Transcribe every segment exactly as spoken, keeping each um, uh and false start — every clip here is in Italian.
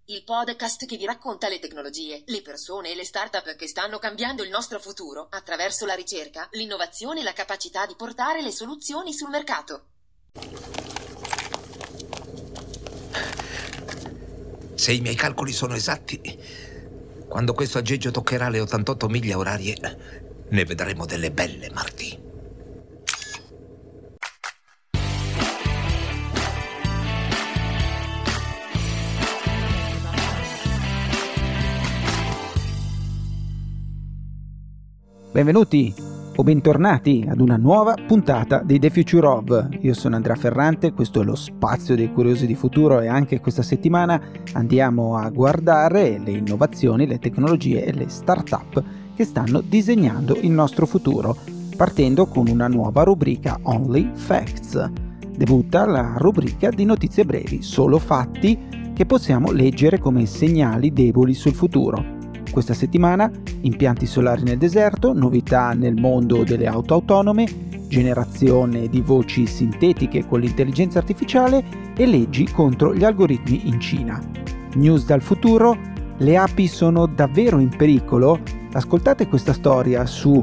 il podcast che vi racconta le tecnologie, le persone e le start-up che stanno cambiando il nostro futuro attraverso la ricerca, l'innovazione e la capacità di portare le soluzioni sul mercato. Se i miei calcoli sono esatti, quando questo aggeggio toccherà le ottantotto miglia orarie, ne vedremo delle belle, Marty. Benvenuti o bentornati ad una nuova puntata di The Future Of. Io sono Andrea Ferrante, questo è lo spazio dei curiosi di futuro e anche questa settimana andiamo a guardare le innovazioni, le tecnologie e le start-up che stanno disegnando il nostro futuro, partendo con una nuova rubrica Only Facts. Debutta la rubrica di notizie brevi, solo fatti che possiamo leggere come segnali deboli sul futuro. Questa settimana impianti solari nel deserto, novità nel mondo delle auto autonome, generazione di voci sintetiche con l'intelligenza artificiale e leggi contro gli algoritmi in Cina. News dal futuro, le api sono davvero in pericolo? Ascoltate questa storia su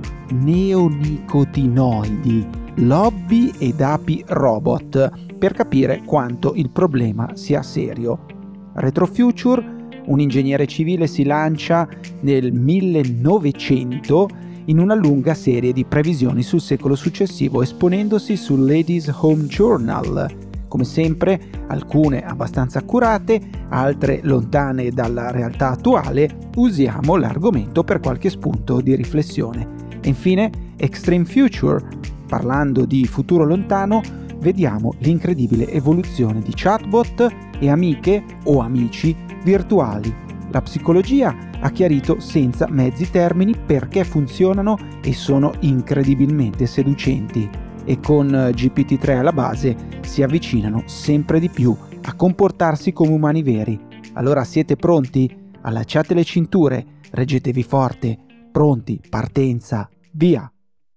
neonicotinoidi, lobby ed api robot per capire quanto il problema sia serio. Retrofuture, un ingegnere civile si lancia nel millenovecento in una lunga serie di previsioni sul secolo successivo, esponendosi sul Ladies Home Journal. Come sempre, alcune abbastanza accurate, altre lontane dalla realtà attuale, usiamo l'argomento per qualche spunto di riflessione. E infine, Extreme Future, parlando di futuro lontano, vediamo l'incredibile evoluzione di chatbot e amiche o amici virtuali. La psicologia ha chiarito senza mezzi termini perché funzionano e sono incredibilmente seducenti e con G P T tre alla base si avvicinano sempre di più a comportarsi come umani veri. Allora siete pronti? Allacciate le cinture, reggetevi forte, pronti, partenza, via!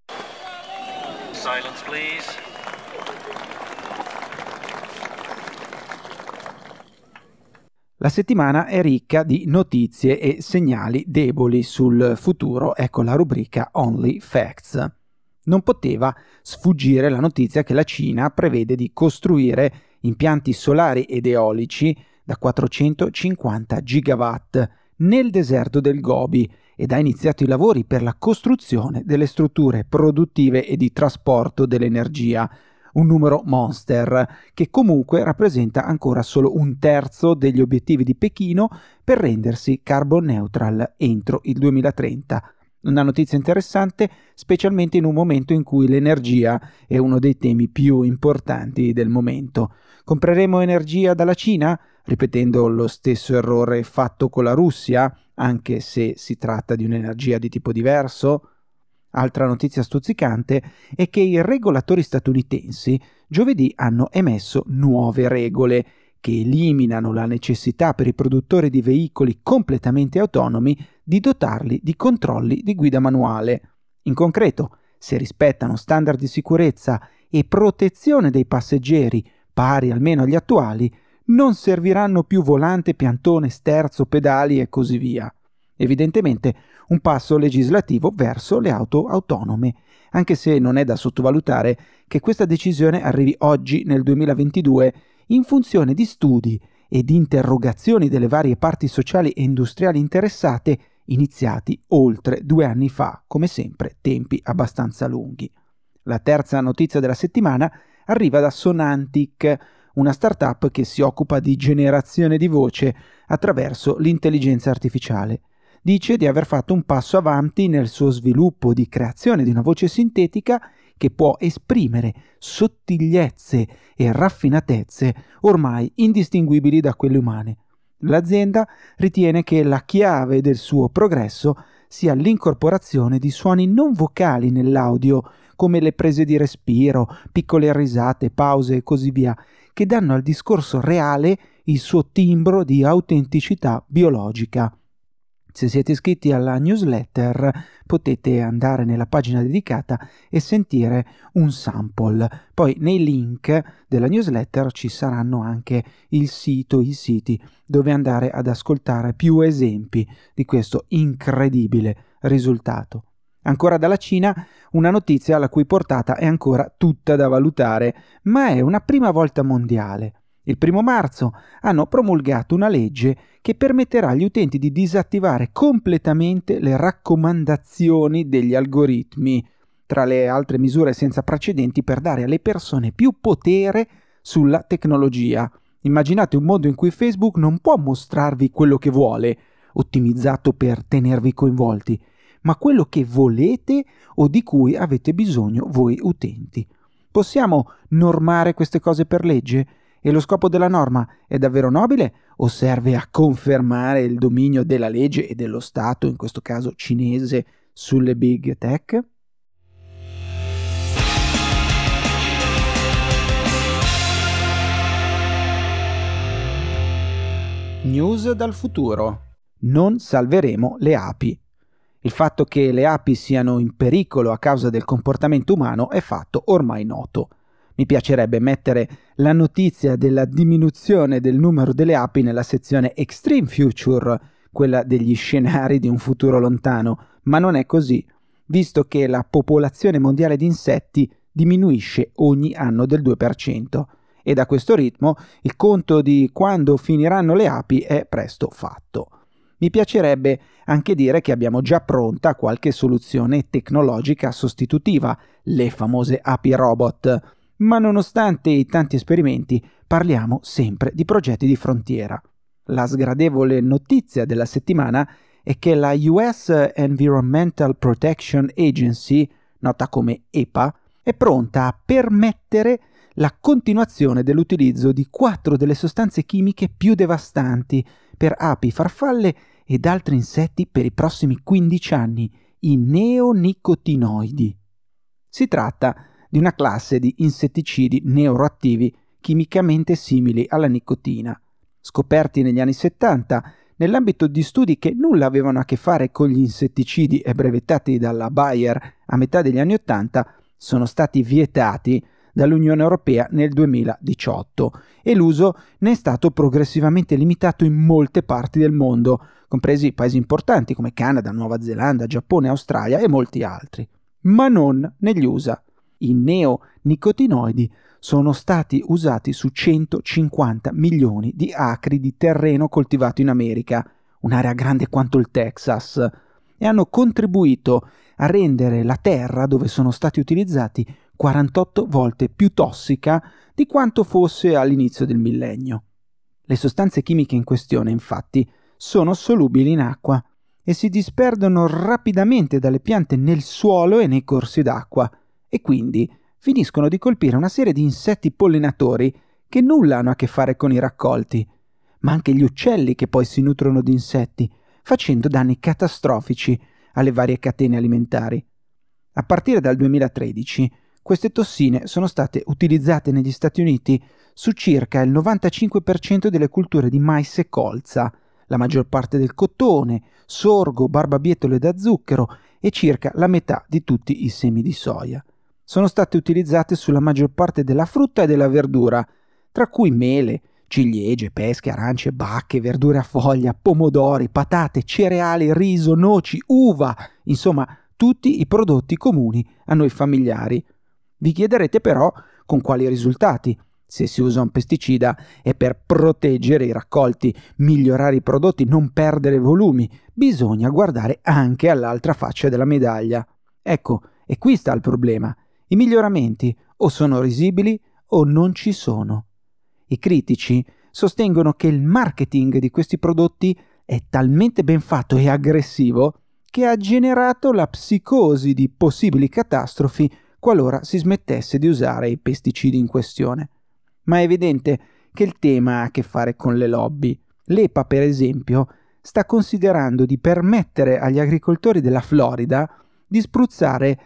Silence, please. La settimana è ricca di notizie e segnali deboli sul futuro, ecco la rubrica Only Facts. Non poteva sfuggire la notizia che la Cina prevede di costruire impianti solari ed eolici da quattrocentocinquanta gigawatt nel deserto del Gobi ed ha iniziato i lavori per la costruzione delle strutture produttive e di trasporto dell'energia. Un numero monster che comunque rappresenta ancora solo un terzo degli obiettivi di Pechino per rendersi carbon neutral entro il duemilatrenta. Una notizia interessante, specialmente in un momento in cui l'energia è uno dei temi più importanti del momento. Compreremo energia dalla Cina? Ripetendo lo stesso errore fatto con la Russia, anche se si tratta di un'energia di tipo diverso? Altra notizia stuzzicante è che i regolatori statunitensi giovedì hanno emesso nuove regole che eliminano la necessità per i produttori di veicoli completamente autonomi di dotarli di controlli di guida manuale. In concreto, se rispettano standard di sicurezza e protezione dei passeggeri pari almeno agli attuali, non serviranno più volante, piantone, sterzo, pedali e così via. Evidentemente un passo legislativo verso le auto autonome, anche se non è da sottovalutare che questa decisione arrivi oggi nel duemilaventidue in funzione di studi e di interrogazioni delle varie parti sociali e industriali interessate iniziati oltre due anni fa, come sempre tempi abbastanza lunghi. La terza notizia della settimana arriva da Sonantic, una startup che si occupa di generazione di voce attraverso l'intelligenza artificiale. Dice di aver fatto un passo avanti nel suo sviluppo di creazione di una voce sintetica che può esprimere sottigliezze e raffinatezze ormai indistinguibili da quelle umane. L'azienda ritiene che la chiave del suo progresso sia l'incorporazione di suoni non vocali nell'audio, come le prese di respiro, piccole risate, pause e così via, che danno al discorso reale il suo timbro di autenticità biologica. Se siete iscritti alla newsletter potete andare nella pagina dedicata e sentire un sample. Poi nei link della newsletter ci saranno anche il sito, i siti dove andare ad ascoltare più esempi di questo incredibile risultato. Ancora dalla Cina, una notizia la cui portata è ancora tutta da valutare, ma è una prima volta mondiale. Il primo marzo hanno promulgato una legge che permetterà agli utenti di disattivare completamente le raccomandazioni degli algoritmi, tra le altre misure senza precedenti per dare alle persone più potere sulla tecnologia. Immaginate un mondo in cui Facebook non può mostrarvi quello che vuole, ottimizzato per tenervi coinvolti, ma quello che volete o di cui avete bisogno voi utenti. Possiamo normare queste cose per legge? E lo scopo della norma è davvero nobile o serve a confermare il dominio della legge e dello Stato, in questo caso cinese, sulle big tech? News dal futuro. Non salveremo le api. Il fatto che le api siano in pericolo a causa del comportamento umano è fatto ormai noto. Mi piacerebbe mettere la notizia della diminuzione del numero delle api nella sezione Extreme Future, quella degli scenari di un futuro lontano, ma non è così, visto che la popolazione mondiale di insetti diminuisce ogni anno del due per cento e da questo ritmo il conto di quando finiranno le api è presto fatto. Mi piacerebbe anche dire che abbiamo già pronta qualche soluzione tecnologica sostitutiva, le famose api robot, ma nonostante i tanti esperimenti parliamo sempre di progetti di frontiera. La sgradevole notizia della settimana è che la U S Environmental Protection Agency, nota come E P A, è pronta a permettere la continuazione dell'utilizzo di quattro delle sostanze chimiche più devastanti per api, farfalle ed altri insetti per i prossimi quindici anni, i neonicotinoidi. Si tratta di una classe di insetticidi neuroattivi chimicamente simili alla nicotina, scoperti negli anni settanta nell'ambito di studi che nulla avevano a che fare con gli insetticidi e brevettati dalla Bayer a metà degli anni ottanta, sono stati vietati dall'Unione Europea nel duemiladiciotto e l'uso ne è stato progressivamente limitato in molte parti del mondo, compresi paesi importanti come Canada, Nuova Zelanda, Giappone, Australia e molti altri, ma non negli U S A. I neonicotinoidi sono stati usati su centocinquanta milioni di acri di terreno coltivato in America, un'area grande quanto il Texas, e hanno contribuito a rendere la terra dove sono stati utilizzati quarantotto volte più tossica di quanto fosse all'inizio del millennio. Le sostanze chimiche in questione, infatti, sono solubili in acqua e si disperdono rapidamente dalle piante nel suolo e nei corsi d'acqua, e quindi finiscono di colpire una serie di insetti pollinatori che nulla hanno a che fare con i raccolti, ma anche gli uccelli che poi si nutrono di insetti, facendo danni catastrofici alle varie catene alimentari. A partire dal duemilatredici, queste tossine sono state utilizzate negli Stati Uniti su circa il novantacinque per cento delle colture di mais e colza, la maggior parte del cotone, sorgo, barbabietole da zucchero e circa la metà di tutti i semi di soia. Sono state utilizzate sulla maggior parte della frutta e della verdura, tra cui mele, ciliegie, pesche, arance, bacche, verdure a foglia, pomodori, patate, cereali, riso, noci, uva, insomma tutti i prodotti comuni a noi familiari. Vi chiederete però con quali risultati. Se si usa un pesticida è per proteggere i raccolti, migliorare i prodotti, non perdere volumi. Bisogna guardare anche all'altra faccia della medaglia. Ecco, e qui sta il problema. I miglioramenti o sono risibili o non ci sono. I critici sostengono che il marketing di questi prodotti è talmente ben fatto e aggressivo che ha generato la psicosi di possibili catastrofi qualora si smettesse di usare i pesticidi in questione. Ma è evidente che il tema ha a che fare con le lobby. L'E P A, per esempio, sta considerando di permettere agli agricoltori della Florida di spruzzare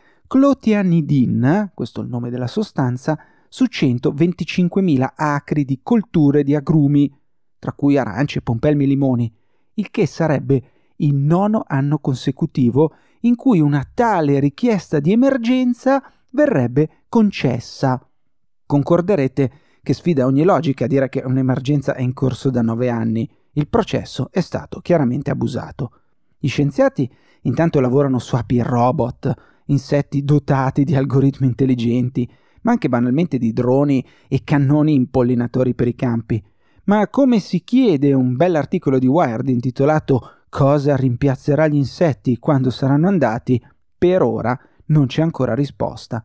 clotianidin, questo è il nome della sostanza, su centoventicinquemila acri di colture di agrumi, tra cui arance, pompelmi e limoni, il che sarebbe il nono anno consecutivo in cui una tale richiesta di emergenza verrebbe concessa. Concorderete che sfida ogni logica dire che un'emergenza è in corso da nove anni. Il processo è stato chiaramente abusato. Gli scienziati intanto lavorano su api robot, insetti dotati di algoritmi intelligenti, ma anche banalmente di droni e cannoni impollinatori per i campi. Ma come si chiede un bell'articolo di Wired intitolato «Cosa rimpiazzerà gli insetti quando saranno andati?», per ora non c'è ancora risposta.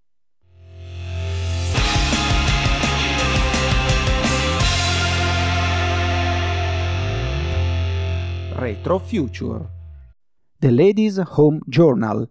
Retro Future. The Ladies' Home Journal.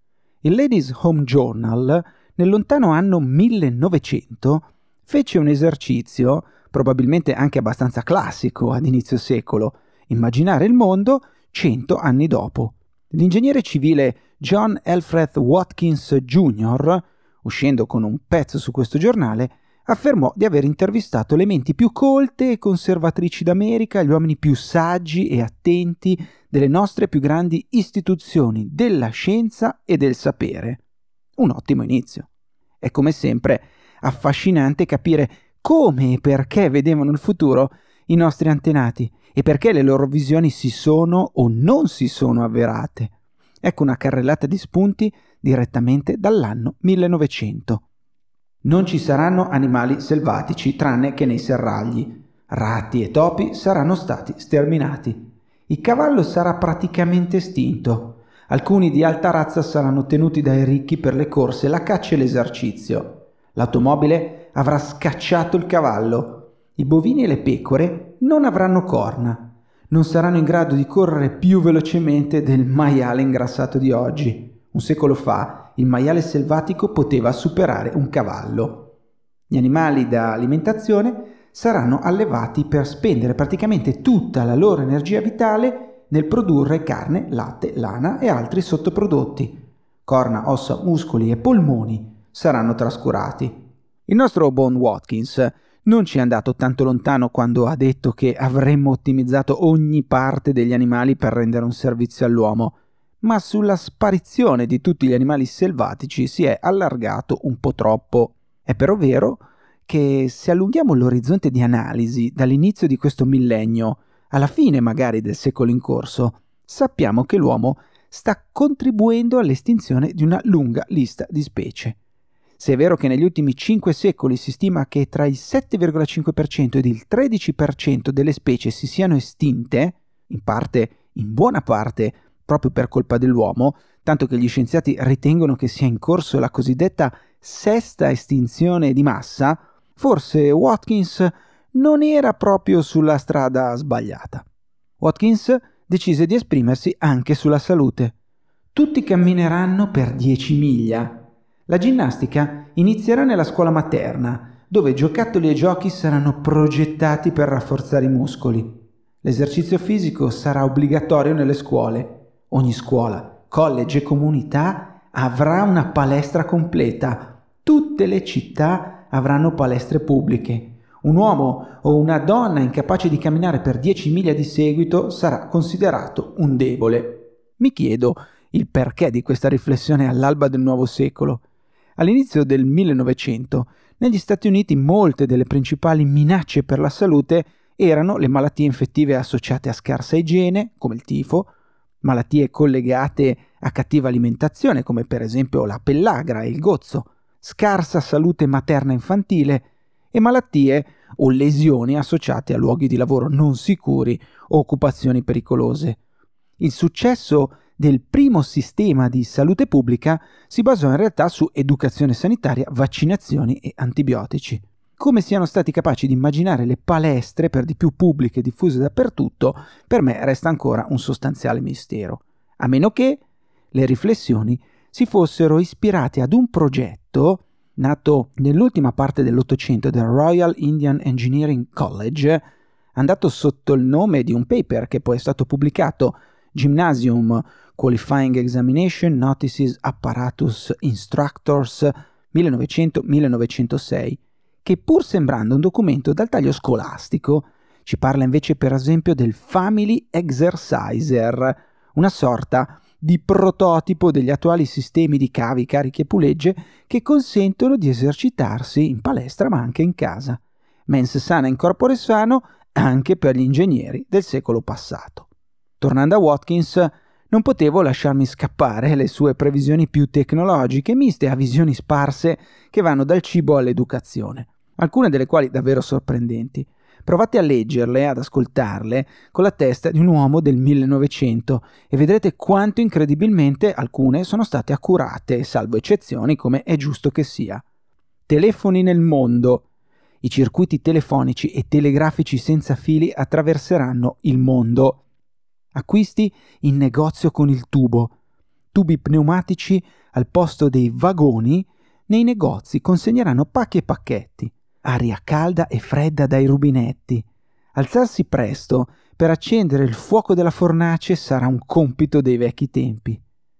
Il Ladies' Home Journal, nel lontano anno millenovecento, fece un esercizio, probabilmente anche abbastanza classico ad inizio secolo, immaginare il mondo cento anni dopo. L'ingegnere civile John Alfred Watkins Junior, uscendo con un pezzo su questo giornale, affermò di aver intervistato le menti più colte e conservatrici d'America, gli uomini più saggi e attenti delle nostre più grandi istituzioni della scienza e del sapere. Un ottimo inizio. È come sempre affascinante capire come e perché vedevano il futuro i nostri antenati e perché le loro visioni si sono o non si sono avverate. Ecco una carrellata di spunti direttamente dall'anno millenovecento. Non ci saranno animali selvatici tranne che nei serragli. Ratti e topi saranno stati sterminati. Il cavallo sarà praticamente estinto. Alcuni di alta razza saranno tenuti dai ricchi per le corse, la caccia e l'esercizio. L'automobile avrà scacciato il cavallo. I bovini e le pecore non avranno corna. Non saranno in grado di correre più velocemente del maiale ingrassato di oggi. Un secolo fa il maiale selvatico poteva superare un cavallo. Gli animali da alimentazione saranno allevati per spendere praticamente tutta la loro energia vitale nel produrre carne, latte, lana e altri sottoprodotti. Corna, ossa, muscoli e polmoni saranno trascurati. Il nostro buon Watkins non ci è andato tanto lontano quando ha detto che avremmo ottimizzato ogni parte degli animali per rendere un servizio all'uomo, ma sulla sparizione di tutti gli animali selvatici si è allargato un po' troppo. È però vero che se allunghiamo l'orizzonte di analisi dall'inizio di questo millennio alla fine magari del secolo in corso, sappiamo che l'uomo sta contribuendo all'estinzione di una lunga lista di specie. Se è vero che negli ultimi cinque secoli si stima che tra il sette virgola cinque per cento ed il tredici per cento delle specie si siano estinte, in parte, in buona parte, proprio per colpa dell'uomo, tanto che gli scienziati ritengono che sia in corso la cosiddetta sesta estinzione di massa, forse Watkins non era proprio sulla strada sbagliata. Watkins decise di esprimersi anche sulla salute. Tutti cammineranno per dieci miglia. La ginnastica inizierà nella scuola materna, dove giocattoli e giochi saranno progettati per rafforzare i muscoli. L'esercizio fisico sarà obbligatorio nelle scuole. Ogni scuola, college e comunità avrà una palestra completa. Tutte le città avranno palestre pubbliche. Un uomo o una donna incapace di camminare per dieci miglia di seguito sarà considerato un debole. Mi chiedo il perché di questa riflessione all'alba del nuovo secolo. All'inizio del millenovecento, negli Stati Uniti molte delle principali minacce per la salute erano le malattie infettive associate a scarsa igiene, come il tifo, malattie collegate a cattiva alimentazione, come per esempio la pellagra e il gozzo, scarsa salute materna infantile e malattie o lesioni associate a luoghi di lavoro non sicuri o occupazioni pericolose. Il successo del primo sistema di salute pubblica si basò in realtà su educazione sanitaria, vaccinazioni e antibiotici. Come siano stati capaci di immaginare le palestre, per di più pubbliche e diffuse dappertutto, per me resta ancora un sostanziale mistero, a meno che le riflessioni si fossero ispirate ad un progetto nato nell'ultima parte dell'Ottocento del Royal Indian Engineering College, andato sotto il nome di un paper che poi è stato pubblicato Gymnasium Qualifying Examination Notices Apparatus Instructors millenovecento millenovecentosei, che pur sembrando un documento dal taglio scolastico Ci parla invece per esempio del Family Exerciser, una sorta di prototipo degli attuali sistemi di cavi, carichi e pulegge che consentono di esercitarsi in palestra ma anche in casa. Mens sana in corpore sano anche per gli ingegneri del secolo passato. Tornando a Watkins, non potevo lasciarmi scappare le sue previsioni più tecnologiche, miste a visioni sparse che vanno dal cibo all'educazione, alcune delle quali davvero sorprendenti. Provate a leggerle, ad ascoltarle, con la testa di un uomo del millenovecento e vedrete quanto incredibilmente alcune sono state accurate, salvo eccezioni come è giusto che sia. Telefoni nel mondo. I circuiti telefonici e telegrafici senza fili attraverseranno il mondo. Acquisti in negozio con il tubo. Tubi pneumatici al posto dei vagoni nei negozi consegneranno pacchi e pacchetti. Aria calda e fredda dai rubinetti. Alzarsi presto per accendere il fuoco della fornace sarà un compito dei vecchi tempi.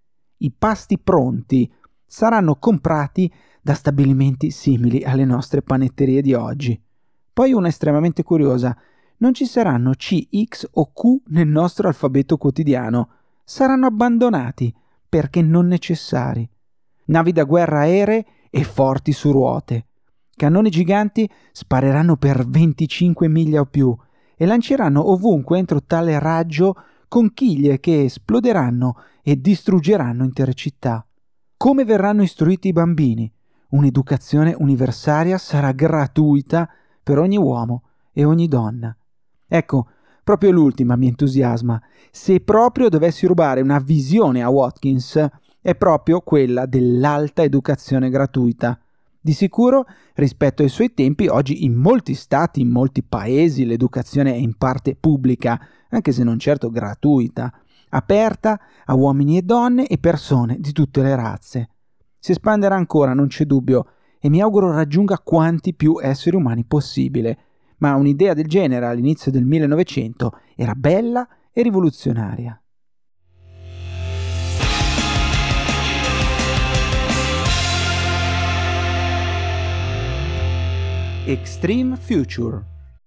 I pasti pronti saranno comprati da stabilimenti simili alle nostre panetterie di oggi. Poi una estremamente curiosa: non ci saranno C, X o Q nel nostro alfabeto quotidiano. Saranno abbandonati perché non necessari. Navi da guerra aeree e forti su ruote. Cannoni giganti spareranno per venticinque miglia o più e lanceranno ovunque entro tale raggio conchiglie che esploderanno e distruggeranno intere città. Come verranno istruiti i bambini? Un'educazione universitaria sarà gratuita per ogni uomo e ogni donna. Ecco, proprio l'ultima mi entusiasma. Se proprio dovessi rubare una visione a Watkins, è proprio quella dell'alta educazione gratuita. Di sicuro, rispetto ai suoi tempi, oggi in molti stati, in molti paesi, l'educazione è in parte pubblica, anche se non certo gratuita, aperta a uomini e donne e persone di tutte le razze. Si espanderà ancora, non c'è dubbio, e mi auguro raggiunga quanti più esseri umani possibile, ma un'idea del genere all'inizio del millenovecento era bella e rivoluzionaria. Extreme Future.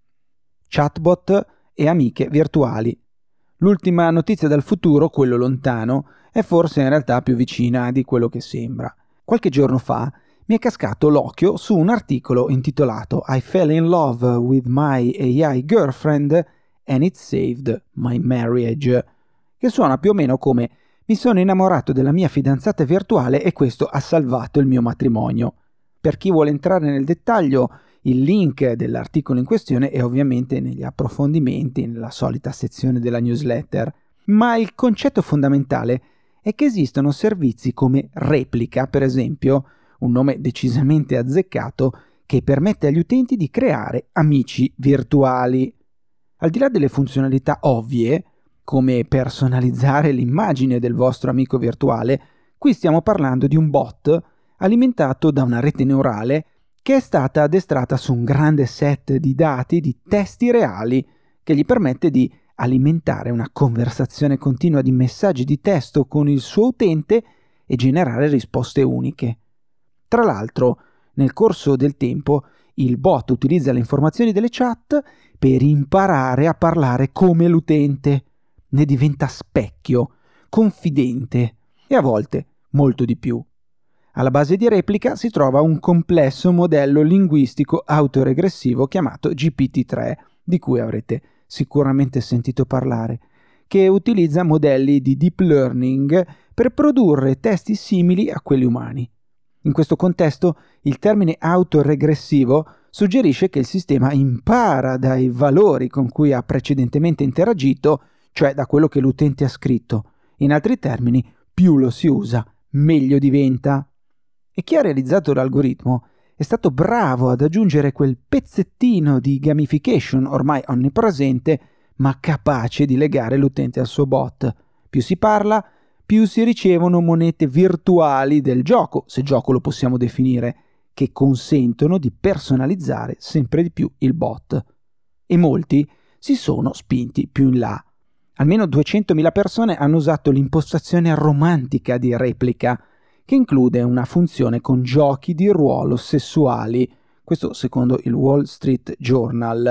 Chatbot e amiche virtuali. L'ultima notizia dal futuro, quello lontano, è forse in realtà più vicina di quello che sembra. Qualche giorno fa mi è cascato l'occhio su un articolo intitolato I fell in love with my A I girlfriend and it saved my marriage, che suona più o meno come mi sono innamorato della mia fidanzata virtuale e questo ha salvato il mio matrimonio. Per chi vuole entrare nel dettaglio, il link dell'articolo in questione è ovviamente negli approfondimenti, nella solita sezione della newsletter, ma il concetto fondamentale è che esistono servizi come Replica, per esempio, un nome decisamente azzeccato, che permette agli utenti di creare amici virtuali. Al di là delle funzionalità ovvie, come personalizzare l'immagine del vostro amico virtuale, qui stiamo parlando di un bot alimentato da una rete neurale che è stata addestrata su un grande set di dati di testi reali che gli permette di alimentare una conversazione continua di messaggi di testo con il suo utente e generare risposte uniche. Tra l'altro, nel corso del tempo, il bot utilizza le informazioni delle chat per imparare a parlare come l'utente, ne diventa specchio, confidente e a volte molto di più. Alla base di Replica si trova un complesso modello linguistico autoregressivo chiamato G P T tre, di cui avrete sicuramente sentito parlare, che utilizza modelli di deep learning per produrre testi simili a quelli umani. In questo contesto, il termine autoregressivo suggerisce che il sistema impara dai valori con cui ha precedentemente interagito, cioè da quello che l'utente ha scritto. In altri termini, più lo si usa, meglio diventa. E chi ha realizzato l'algoritmo è stato bravo ad aggiungere quel pezzettino di gamification ormai onnipresente, ma capace di legare l'utente al suo bot. Più si parla, più si ricevono monete virtuali del gioco, se gioco lo possiamo definire, che consentono di personalizzare sempre di più il bot. E molti si sono spinti più in là. Almeno duecentomila persone hanno usato l'impostazione romantica di Replica, che include una funzione con giochi di ruolo sessuali, questo secondo il Wall Street Journal.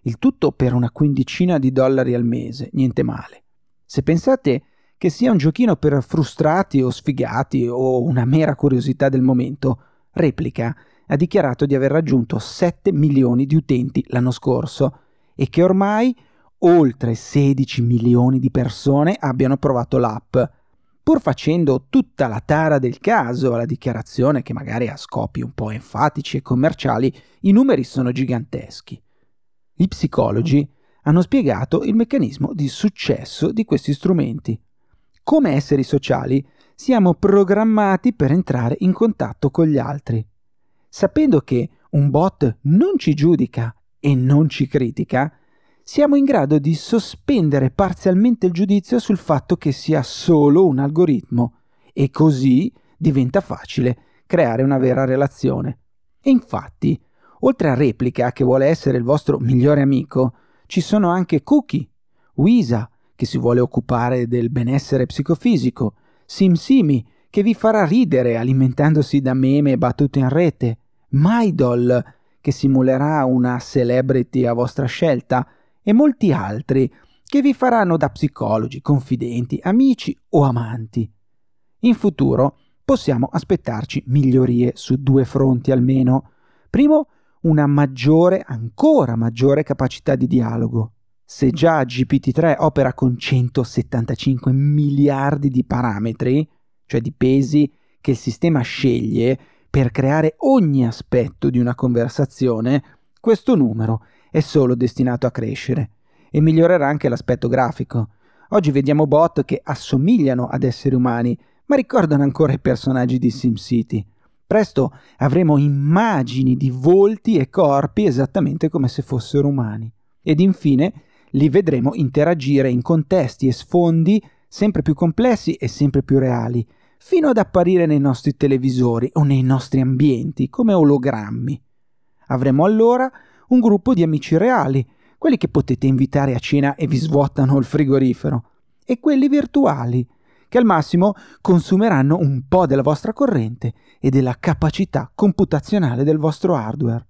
Il tutto per una quindicina di dollari al mese, niente male. Se pensate che sia un giochino per frustrati o sfigati o una mera curiosità del momento, Replica ha dichiarato di aver raggiunto sette milioni di utenti l'anno scorso e che ormai oltre sedici milioni di persone abbiano provato l'app, pur facendo tutta la tara del caso alla dichiarazione che magari ha scopi un po' enfatici e commerciali, i numeri sono giganteschi. Gli psicologi hanno spiegato il meccanismo di successo di questi strumenti. Come esseri sociali siamo programmati per entrare in contatto con gli altri. Sapendo che un bot non ci giudica e non ci critica, siamo in grado di sospendere parzialmente il giudizio sul fatto che sia solo un algoritmo e così diventa facile creare una vera relazione. E infatti, oltre a Replica, che vuole essere il vostro migliore amico, ci sono anche Cookie, Wisa, che si vuole occupare del benessere psicofisico, SimSimi, che vi farà ridere alimentandosi da meme e battute in rete, MyDoll, che simulerà una celebrity a vostra scelta, e molti altri che vi faranno da psicologi, confidenti, amici o amanti. In futuro possiamo aspettarci migliorie su due fronti almeno. Primo, una maggiore, ancora maggiore capacità di dialogo. Se già G P T tre opera con centosettantacinque miliardi di parametri, cioè di pesi che il sistema sceglie per creare ogni aspetto di una conversazione, questo numero è solo destinato a crescere e migliorerà anche l'aspetto grafico. Oggi vediamo bot che assomigliano ad esseri umani, ma ricordano ancora i personaggi di SimCity. Presto avremo immagini di volti e corpi esattamente come se fossero umani. Ed infine li vedremo interagire in contesti e sfondi sempre più complessi e sempre più reali, fino ad apparire nei nostri televisori o nei nostri ambienti come ologrammi. Avremo allora un gruppo di amici reali, quelli che potete invitare a cena e vi svuotano il frigorifero, e quelli virtuali, che al massimo consumeranno un po' della vostra corrente e della capacità computazionale del vostro hardware.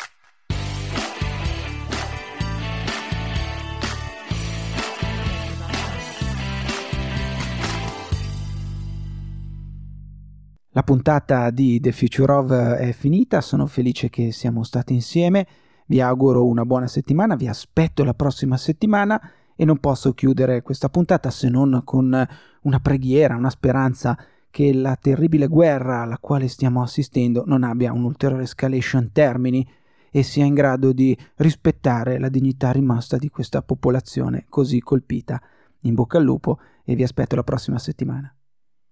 La puntata di The Future Of è finita, sono felice che siamo stati insieme, vi auguro una buona settimana, vi aspetto la prossima settimana e non posso chiudere questa puntata se non con una preghiera, una speranza che la terribile guerra alla quale stiamo assistendo non abbia un'ulteriore escalation termini e sia in grado di rispettare la dignità rimasta di questa popolazione così colpita. In bocca al lupo e vi aspetto la prossima settimana.